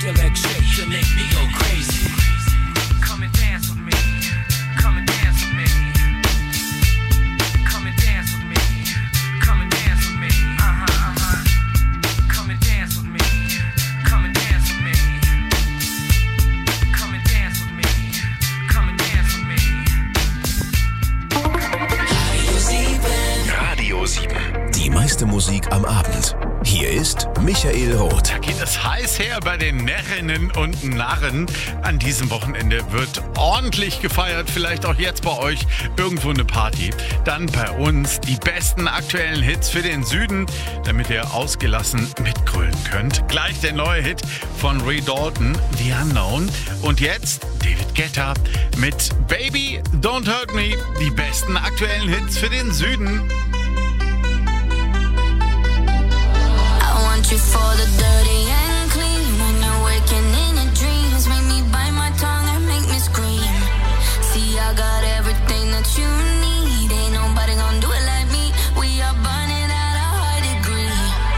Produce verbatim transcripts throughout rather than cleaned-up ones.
electric to make me go crazy. Come and dance with me. Come and dance with me. Come and dance with me. Come and dance with me. Uh-huh, uh-huh. Come and dance with me. Come and dance with me. Come and dance with me. Come and dance with me. Radio sieben. Radio sieben. Die meiste Musik am Abend. Hier ist Michael Roth. Da geht es heiß her bei den Närrinnen und Narren. An diesem Wochenende wird ordentlich gefeiert. Vielleicht auch jetzt bei euch irgendwo eine Party. Dann bei uns die besten aktuellen Hits für den Süden, damit ihr ausgelassen mitgrölen könnt. Gleich der neue Hit von Ray Dalton, The Unknown. Und jetzt David Guetta mit Baby Don't Hurt Me. Die besten aktuellen Hits für den Süden. You for the dirty and clean. When you're waking in your dreams, make me bite my tongue and make me scream. See, I got everything that you need. Ain't nobody gonna do it like me. We are burning at a high degree.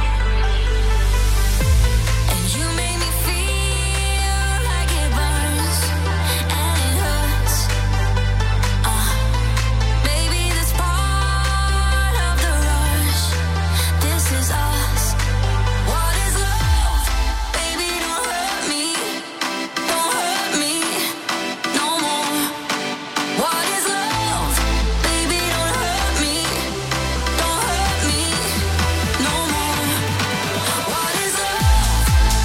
And you make me feel like it burns and it hurts. Uh, baby, this part of the rush. This is us. What is love? Baby, don't hurt me. Don't hurt me no more. What is love? Baby, don't hurt me. Don't hurt me no more. What is love?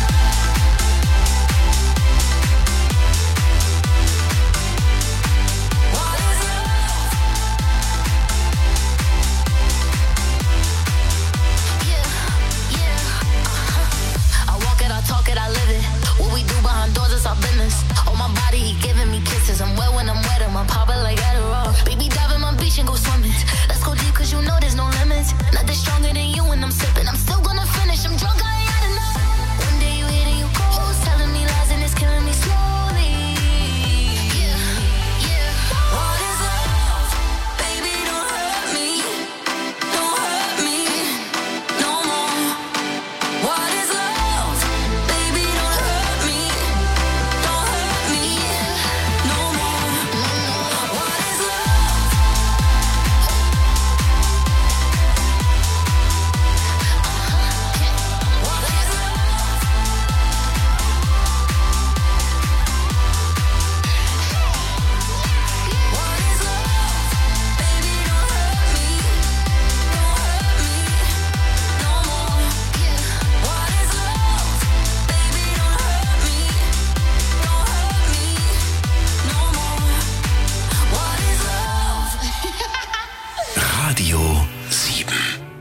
What is love? Yeah, yeah. I walk it, I talk it, I live it. What we do behind doors is our business. On my body, he giving me kisses. I'm wet when I'm wet, I'm popping like Adderall. Baby, dive in my beach and go swimming. Let's go deep, cause you know there's no limits. Nothing stronger than you when I'm sipping. I'm still gonna finish, I'm drunk, I ain't had enough. One day you hit and you close, telling me lies and it's killing me slowly. Yeah, yeah. What is love? Baby, don't hurt me. Don't hurt me no more. What is love? Baby, don't hurt me. Don't hurt me no more. What is love? What is love? What is love? Baby, don't hurt me. Don't hurt me no more. What is love? Baby, don't hurt me. Don't hurt me no more. What is love? Radio sieben.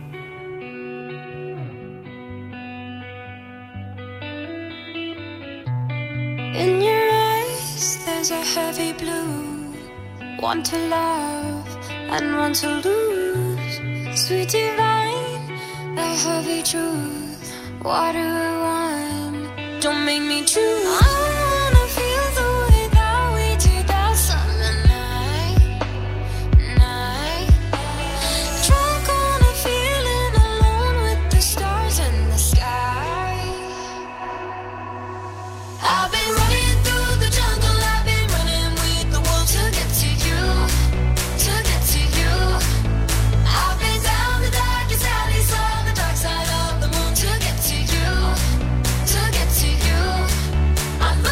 In your eyes, there's a heavy blue. One to love and one to lose. Sweet divine, the heavy truth. Water or wine, don't make me choose. I wanna feel the way that we did that summer night, night. Drunk on a feeling alone with the stars in the sky. I've been running through the jungle, I've been running with the wolves to get to you, to get to you. I've been down the darkest alley, saw the dark side of the moon to get to you, to get to you. I'm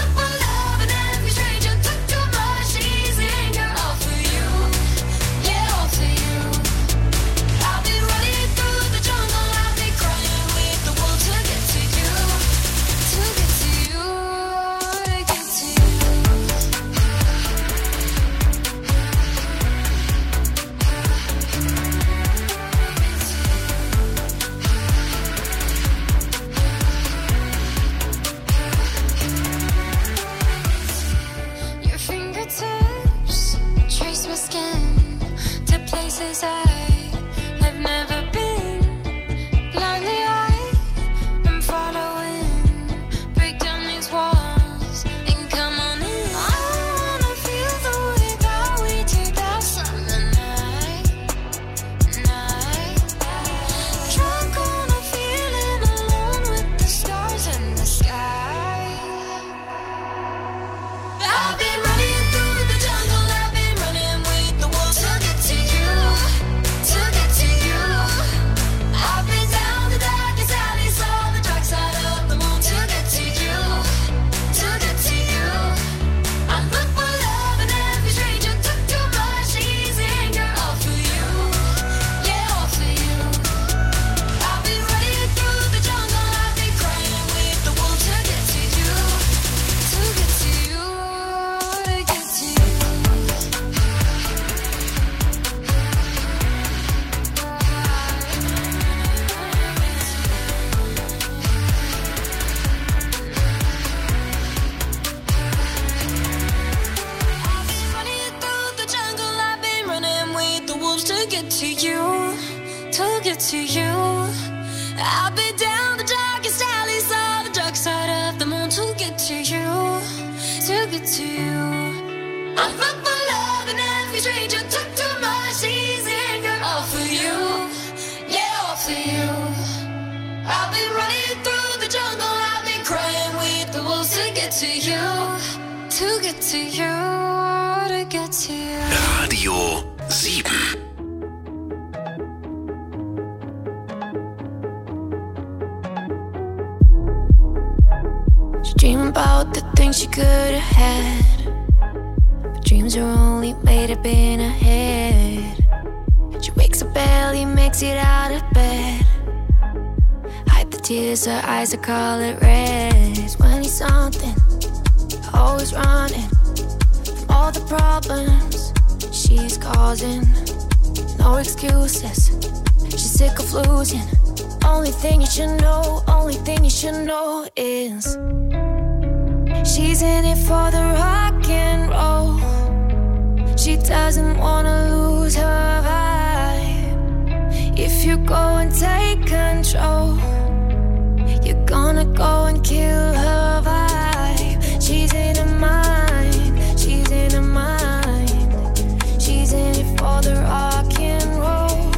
get to you, to get to you. I've been down the darkest alleys of the dark side of the moon to get to you, to get to you. I'm fucked for love and every stranger took too much easy anger. All for you, yeah, all for you. I've been running through the jungle, I've been crying with the wolves to get to you, to get to you, to get to you. Radio sieben. She dream about the things she could have had, but dreams are only made up in her head. She wakes up early, makes it out of bed, hide the tears, her eyes are color red. twenty something, always running from all the problems she's causing. No excuses, she's sick of losing. Only thing you should know, only thing you should know is she's in it for the rock and roll. She doesn't wanna lose her vibe. If you go and take control, you're gonna go and kill her vibe. She's in her mind, she's in her mind. She's in it for the rock and roll.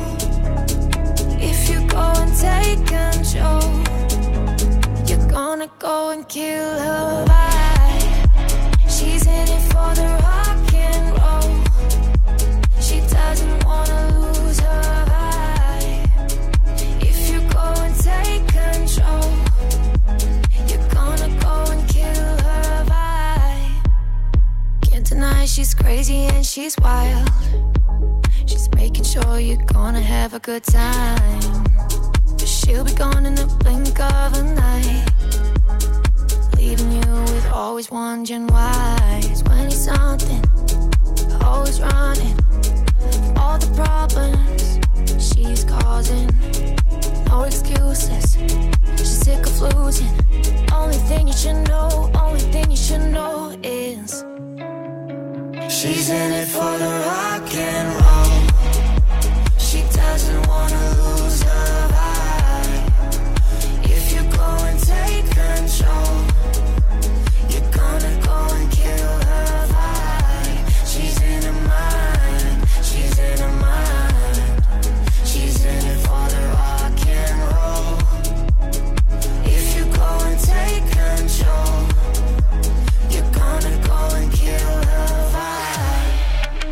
If you go and take control, you're gonna go and kill her vibe. She's in it for the rock and roll. She doesn't wanna lose her vibe. If you go and take control, you're gonna go and kill her vibe. Can't deny she's crazy and she's wild. She's making sure you're gonna have a good time, but she'll be gone in the blink of an eye, leaving you with always wondering why. Twenty something, always running from all the problems she's causing. No excuses, she's sick of losing. Only thing you should know, only thing you should know is she's in it for the rock and roll. She doesn't wanna lose her vibe. If you go and take control, you're gonna go and kill her vibe. She's in her mind, she's in her mind. She's in it for the rock and roll. If you go and take control, you're gonna go and kill her vibe.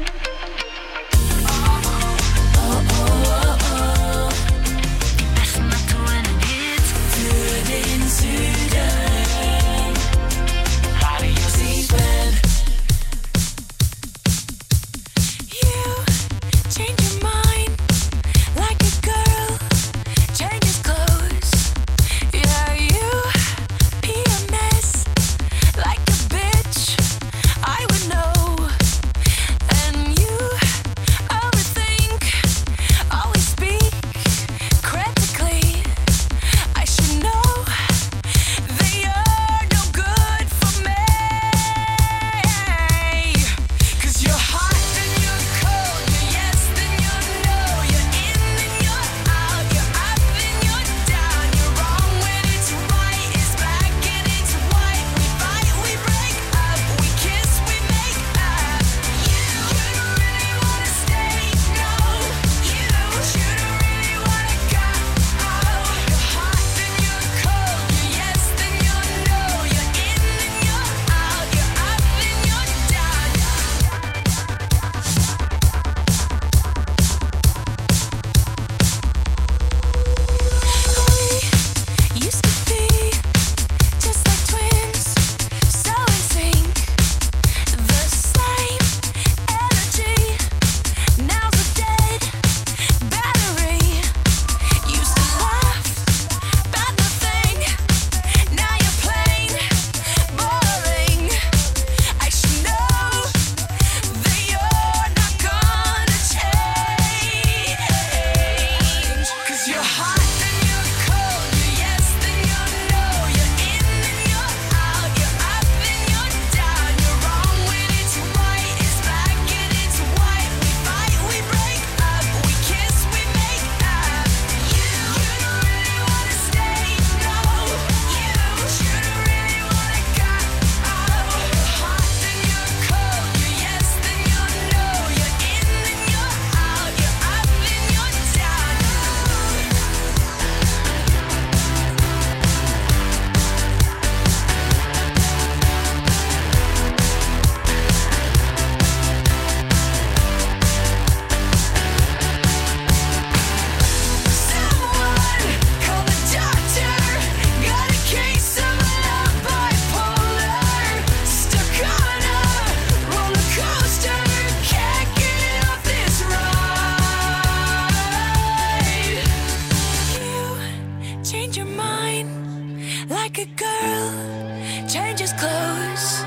close.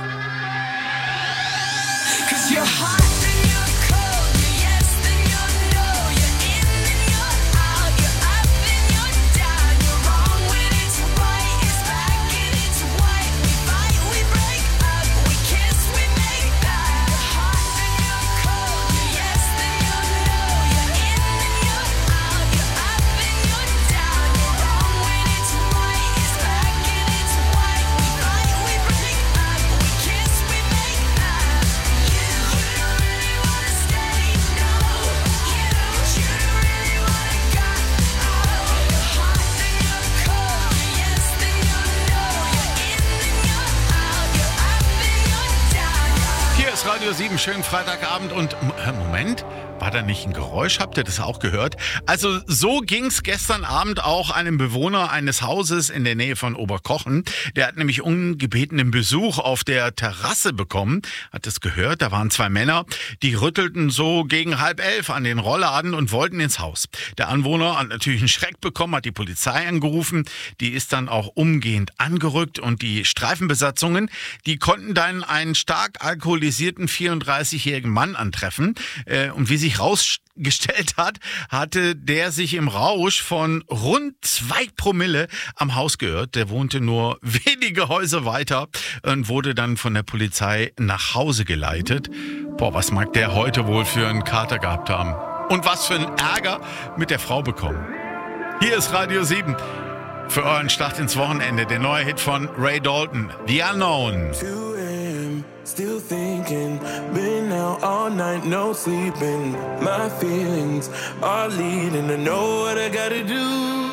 'Cause you're hot and you're cold, you're yes then you're no, you're in and you're out, you're up and you're down, you're wrong when it's right, it's black and it's white, we fight, we break up, we kiss, we make that. You're hot and you're cold, you're yes then you're no, you're in and you're out, you're up and you're down, you're wrong when it's right, it's black and it's white, we fight, we break up, we kiss, we make that. You, you don't really wanna stay, no. You, you don't really wanna go. Oh, you're hot then you're cold, you're yes then you're no, you're in and you're out, you're up and you're down. Hier ist Radio sieben, schönen Freitagabend und äh, Moment, war da nicht ein Geräusch? Habt ihr das auch gehört? Also so ging es gestern Abend auch einem Bewohner eines Hauses in der Nähe von Oberkochen. Der hat nämlich ungebetenen Besuch auf der Terrasse bekommen. Hat es gehört? Da waren zwei Männer, die rüttelten so gegen halb elf an den Rollladen und wollten ins Haus. Der Anwohner hat natürlich einen Schreck bekommen, hat die Polizei angerufen. Die ist dann auch umgehend angerückt und die Streifenbesatzungen, die konnten dann einen stark alkoholisierten vierunddreißigjährigen Mann antreffen. Äh, und wie sich rausgestellt hat, hatte der sich im Rausch von rund zwei Promille am Haus geirrt. Der wohnte nur wenige Häuser weiter und wurde dann von der Polizei nach Hause geleitet. Boah, was mag der heute wohl für einen Kater gehabt haben? Und was für einen Ärger mit der Frau bekommen. Hier ist Radio sieben. Für euren Start ins Wochenende der neue Hit von Ray Dalton, The Unknown. two a.m. Still thinking, been out all night, no sleeping. My feelings are leading to know what I gotta do.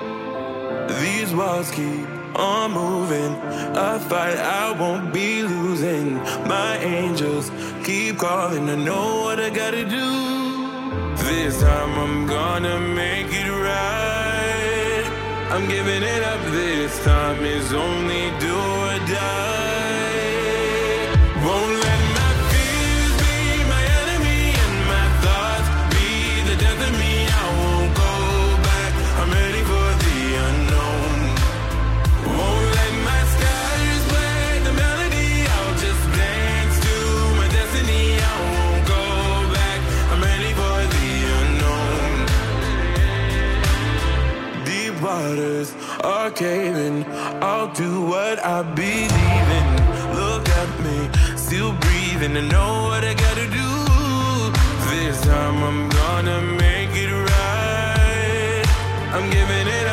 These walls keep on moving. I fight, I won't be losing. My angels keep calling to know what I gotta do. This time I'm gonna make it right. I'm giving it up this time, it's only do or die. Won't let my fears be my enemy and my thoughts be the death of me. I won't go back, I'm ready for the unknown. Won't let my skies break the melody, I'll just dance to my destiny. I won't go back, I'm ready for the unknown. Deep waters are caving, I'll do what I believe in. Look at me, still breathing, and know what I gotta do. This time I'm gonna make it right. I'm giving it